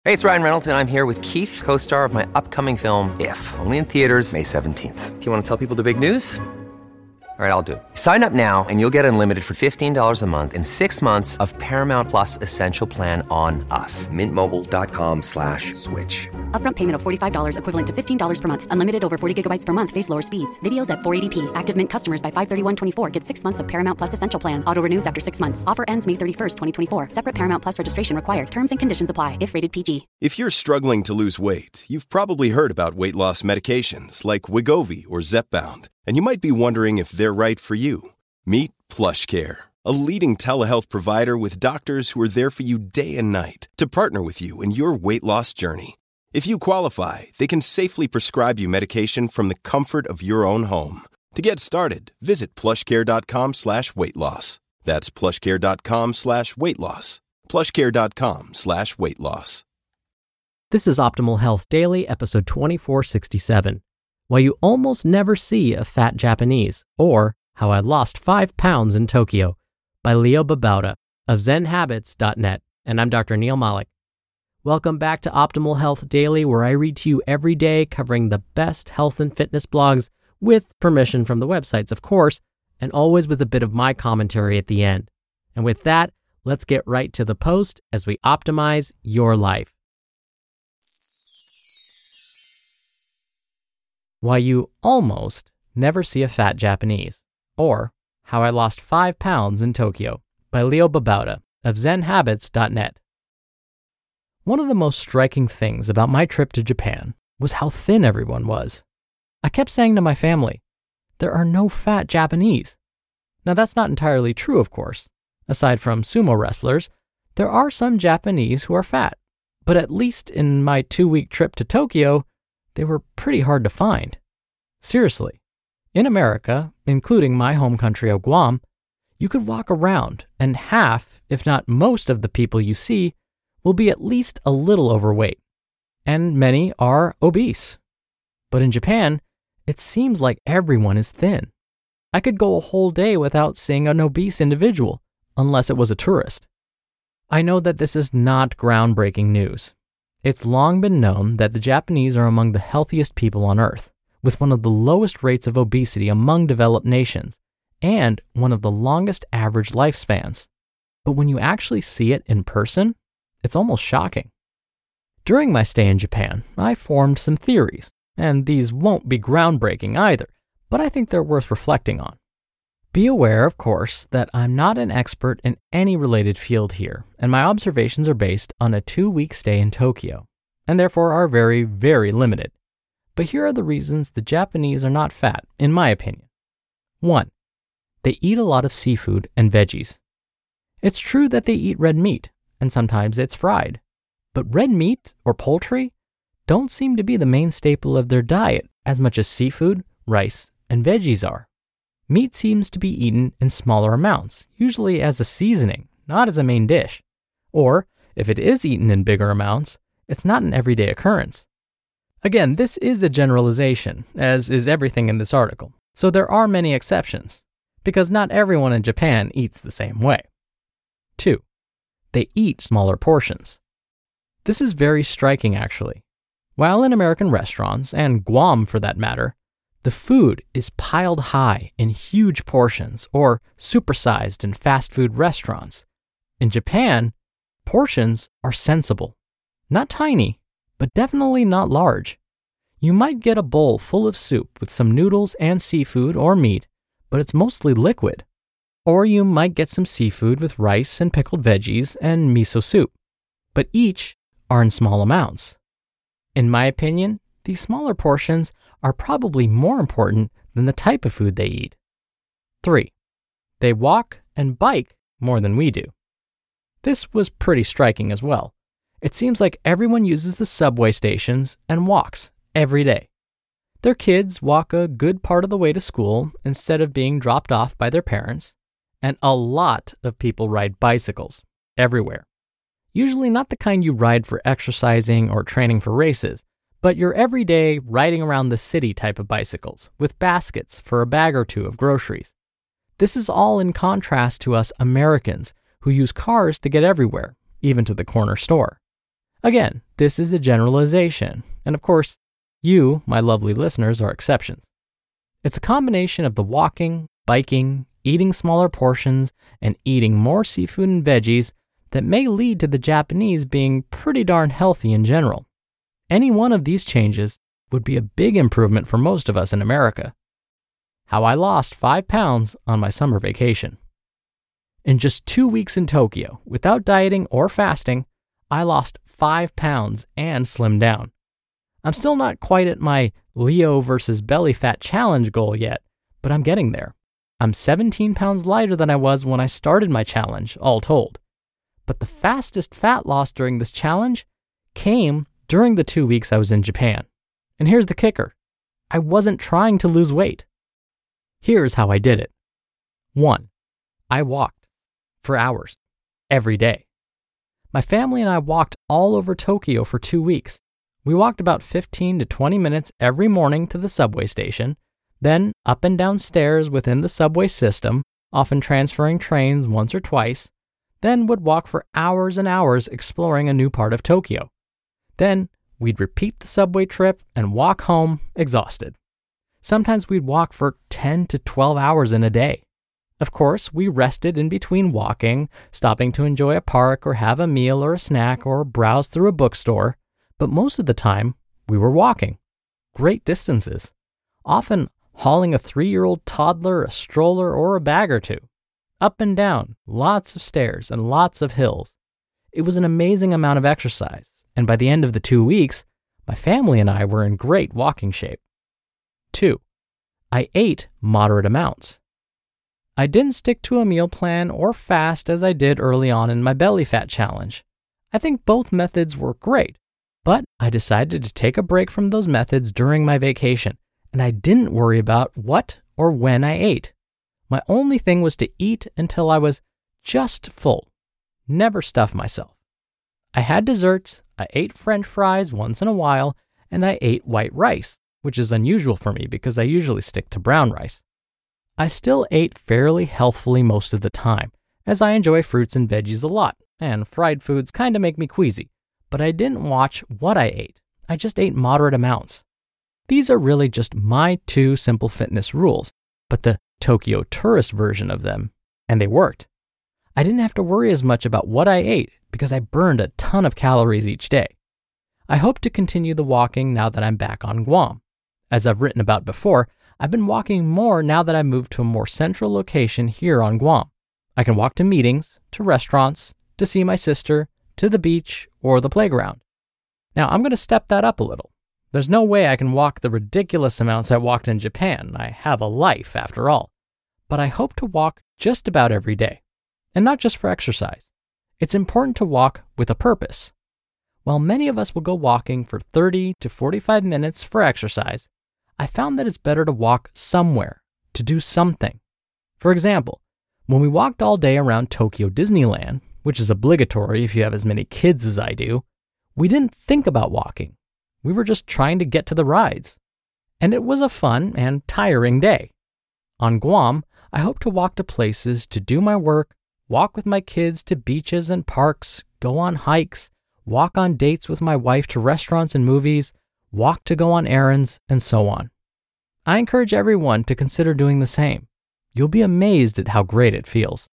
Hey, it's Ryan Reynolds, and I'm here with Keith, co-star of my upcoming film, If, only in theaters May 17th. Do you want to tell people the big news? All right, I'll do it. Sign up now and you'll get unlimited for $15 a month and 6 months of Paramount Plus Essential Plan on us. MintMobile.com/switch. Upfront payment of $45 equivalent to $15 per month. Unlimited over 40 gigabytes per month. Face lower speeds. Videos at 480p. Active Mint customers by 531.24 get 6 months of Paramount Plus Essential Plan. Auto renews after 6 months. Offer ends May 31st, 2024. Separate Paramount Plus registration required. Terms and conditions apply if rated PG. If you're struggling to lose weight, you've probably heard about weight loss medications like Wegovy or Zepbound, and you might be wondering if they're right for you. Meet PlushCare, a leading telehealth provider with doctors who are there for you day and night to partner with you in your weight loss journey. If you qualify, they can safely prescribe you medication from the comfort of your own home. To get started, visit plushcare.com/weightloss. That's plushcare.com/weightloss. plushcare.com/weightloss. This is Optimal Health Daily, episode 2467. Why you almost never see a fat Japanese, or How I Lost 5 Pounds in Tokyo, by Leo Babauta of ZenHabits.net, and I'm Dr. Neil Malik. Welcome back to Optimal Health Daily, where I read to you every day covering the best health and fitness blogs, with permission from the websites, of course, and always with a bit of my commentary at the end. And with that, let's get right to the post as we optimize your life. Why you almost never see a fat Japanese, or How I Lost 5 Pounds in Tokyo, by Leo Babauta of ZenHabits.net. One of the most striking things about my trip to Japan was how thin everyone was. I kept saying to my family, there are no fat Japanese. Now that's not entirely true, of course. Aside from sumo wrestlers, there are some Japanese who are fat, but at least in my 2-week trip to Tokyo, they were pretty hard to find. Seriously, in America, including my home country of Guam, you could walk around and half, if not most of the people you see will be at least a little overweight, and many are obese. But in Japan, it seems like everyone is thin. I could go a whole day without seeing an obese individual, unless it was a tourist. I know that this is not groundbreaking news. It's long been known that the Japanese are among the healthiest people on Earth, with one of the lowest rates of obesity among developed nations, and one of the longest average lifespans. But when you actually see it in person, it's almost shocking. During my stay in Japan, I formed some theories, and these won't be groundbreaking either, but I think they're worth reflecting on. Be aware, of course, that I'm not an expert in any related field here, and my observations are based on a 2-week stay in Tokyo, and therefore are very, very limited. But here are the reasons the Japanese are not fat, in my opinion. 1. They eat a lot of seafood and veggies. It's true that they eat red meat, and sometimes it's fried. But red meat or poultry don't seem to be the main staple of their diet as much as seafood, rice, and veggies are. Meat seems to be eaten in smaller amounts, usually as a seasoning, not as a main dish. Or, if it is eaten in bigger amounts, it's not an everyday occurrence. Again, this is a generalization, as is everything in this article, so there are many exceptions, because not everyone in Japan eats the same way. 2. They eat smaller portions. This is very striking, actually. While in American restaurants, and Guam for that matter, the food is piled high in huge portions or supersized in fast food restaurants. In Japan, portions are sensible. Not tiny, but definitely not large. You might get a bowl full of soup with some noodles and seafood or meat, but it's mostly liquid. Or you might get some seafood with rice and pickled veggies and miso soup, but each are in small amounts. In my opinion, these smaller portions are probably more important than the type of food they eat. 3. They walk and bike more than we do. This was pretty striking as well. It seems like everyone uses the subway stations and walks every day. Their kids walk a good part of the way to school instead of being dropped off by their parents, and a lot of people ride bicycles everywhere. Usually not the kind you ride for exercising or training for races, but your everyday riding around the city type of bicycles with baskets for a bag or two of groceries. This is all in contrast to us Americans who use cars to get everywhere, even to the corner store. Again, this is a generalization, and of course, you, my lovely listeners, are exceptions. It's a combination of the walking, biking, eating smaller portions, and eating more seafood and veggies that may lead to the Japanese being pretty darn healthy in general. Any one of these changes would be a big improvement for most of us in America. How I lost 5 pounds on my summer vacation. In just 2 weeks in Tokyo, without dieting or fasting, I lost 5 pounds and slimmed down. I'm still not quite at my Leo versus belly fat challenge goal yet, but I'm getting there. I'm 17 pounds lighter than I was when I started my challenge, all told. But the fastest fat loss during this challenge came during the 2 weeks I was in Japan. And here's the kicker. I wasn't trying to lose weight. Here's how I did it. 1. I walked for hours, every day. My family and I walked all over Tokyo for 2 weeks. We walked about 15 to 20 minutes every morning to the subway station, then up and down stairs within the subway system, often transferring trains once or twice, then would walk for hours and hours exploring a new part of Tokyo. Then we'd repeat the subway trip and walk home exhausted. Sometimes we'd walk for 10 to 12 hours in a day. Of course, we rested in between walking, stopping to enjoy a park or have a meal or a snack or browse through a bookstore, but most of the time, we were walking. Great distances. Often hauling a 3-year-old toddler, a stroller, or a bag or two. Up and down, lots of stairs and lots of hills. It was an amazing amount of exercise, and by the end of the 2 weeks, my family and I were in great walking shape. 2. I ate moderate amounts. I didn't stick to a meal plan or fast as I did early on in my belly fat challenge. I think both methods were great, but I decided to take a break from those methods during my vacation, and I didn't worry about what or when I ate. My only thing was to eat until I was just full. Never stuff myself. I had desserts, I ate French fries once in a while, and I ate white rice, which is unusual for me because I usually stick to brown rice. I still ate fairly healthfully most of the time, as I enjoy fruits and veggies a lot, and fried foods kind of make me queasy, but I didn't watch what I ate. I just ate moderate amounts. These are really just my 2 simple fitness rules, but the Tokyo tourist version of them, and they worked. I didn't have to worry as much about what I ate because I burned a ton of calories each day. I hope to continue the walking now that I'm back on Guam. As I've written about before, I've been walking more now that I've moved to a more central location here on Guam. I can walk to meetings, to restaurants, to see my sister, to the beach, or the playground. Now, I'm going to step that up a little. There's no way I can walk the ridiculous amounts I walked in Japan. I have a life, after all. But I hope to walk just about every day, and not just for exercise. It's important to walk with a purpose. While many of us will go walking for 30 to 45 minutes for exercise, I found that it's better to walk somewhere, to do something. For example, when we walked all day around Tokyo Disneyland, which is obligatory if you have as many kids as I do, we didn't think about walking. We were just trying to get to the rides. And it was a fun and tiring day. On Guam, I hope to walk to places to do my work, walk with my kids to beaches and parks, go on hikes, walk on dates with my wife to restaurants and movies, walk to go on errands, and so on. I encourage everyone to consider doing the same. You'll be amazed at how great it feels.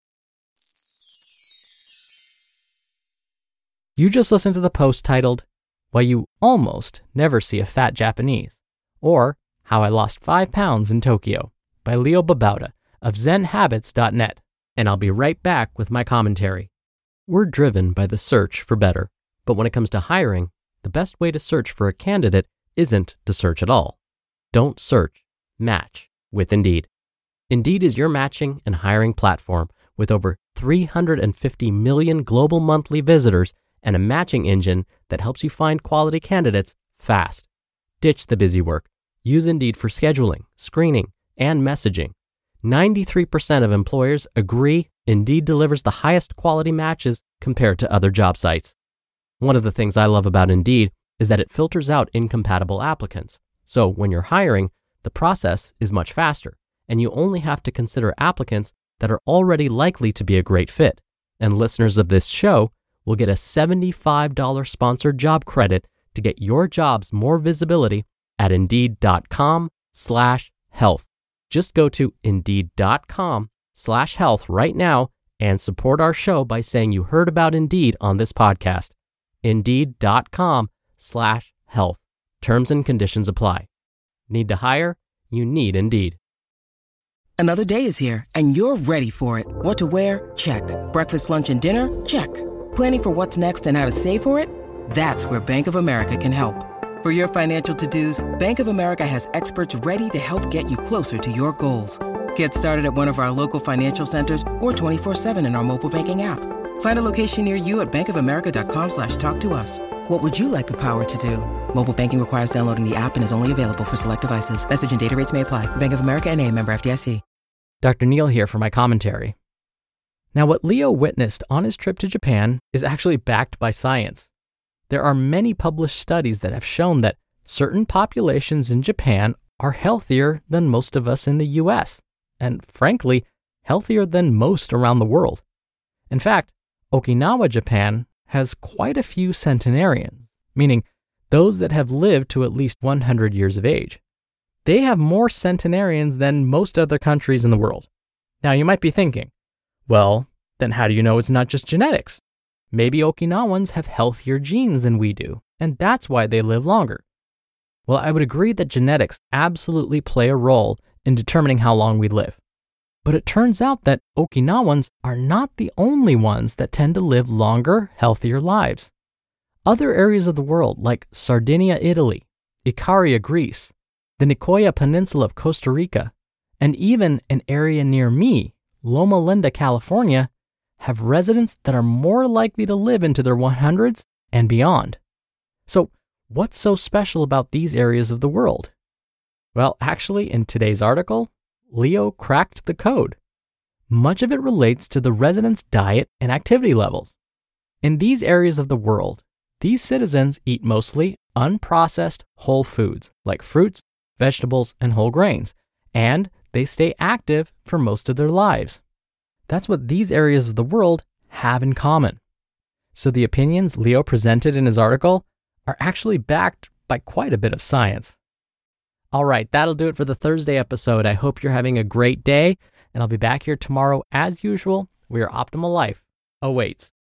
You just listened to the post titled, Why You Almost Never See a Fat Japanese, or How I Lost 5 Pounds in Tokyo, by Leo Babauta of ZenHabits.net, and I'll be right back with my commentary. We're driven by the search for better, but when it comes to hiring, the best way to search for a candidate isn't to search at all. Don't search, match with Indeed. Indeed is your matching and hiring platform with over 350 million global monthly visitors and a matching engine that helps you find quality candidates fast. Ditch the busy work. Use Indeed for scheduling, screening, and messaging. 93% of employers agree Indeed delivers the highest quality matches compared to other job sites. One of the things I love about Indeed is that it filters out incompatible applicants. So when you're hiring, the process is much faster, and you only have to consider applicants that are already likely to be a great fit. And listeners of this show will get a $75 sponsored job credit to get your jobs more visibility at Indeed.com/health. Just go to Indeed.com/health right now and support our show by saying you heard about Indeed on this podcast. Indeed.com/health. Terms and conditions apply. Need to hire? You need Indeed. Another day is here, and you're ready for it. What to wear? Check. Breakfast, lunch, and dinner? Check. Planning for what's next and how to save for it? That's where Bank of America can help. For your financial to-dos, Bank of America has experts ready to help get you closer to your goals. Get started at one of our local financial centers or 24/7 in our mobile banking app. Find a location near you at bankofamerica.com/talktous. What would you like the power to do? Mobile banking requires downloading the app and is only available for select devices. Message and data rates may apply. Bank of America N.A., member FDIC. Dr. Neal here for my commentary. Now, what Leo witnessed on his trip to Japan is actually backed by science. There are many published studies that have shown that certain populations in Japan are healthier than most of us in the US, and frankly, healthier than most around the world. In fact, Okinawa, Japan has quite a few centenarians, meaning those that have lived to at least 100 years of age. They have more centenarians than most other countries in the world. Now, you might be thinking, well, then how do you know it's not just genetics? Maybe Okinawans have healthier genes than we do, and that's why they live longer. Well, I would agree that genetics absolutely play a role in determining how long we live. But it turns out that Okinawans are not the only ones that tend to live longer, healthier lives. Other areas of the world, like Sardinia, Italy, Icaria, Greece, the Nicoya Peninsula of Costa Rica, and even an area near me, Loma Linda, California, have residents that are more likely to live into their 100s and beyond. So, what's so special about these areas of the world? Well, actually, in today's article, Leo cracked the code. Much of it relates to the residents' diet and activity levels. In these areas of the world, these citizens eat mostly unprocessed whole foods like fruits, vegetables, and whole grains, and they stay active for most of their lives. That's what these areas of the world have in common. So the opinions Leo presented in his article are actually backed by quite a bit of science. All right, that'll do it for the Thursday episode. I hope you're having a great day, and I'll be back here tomorrow as usual, where your optimal life awaits.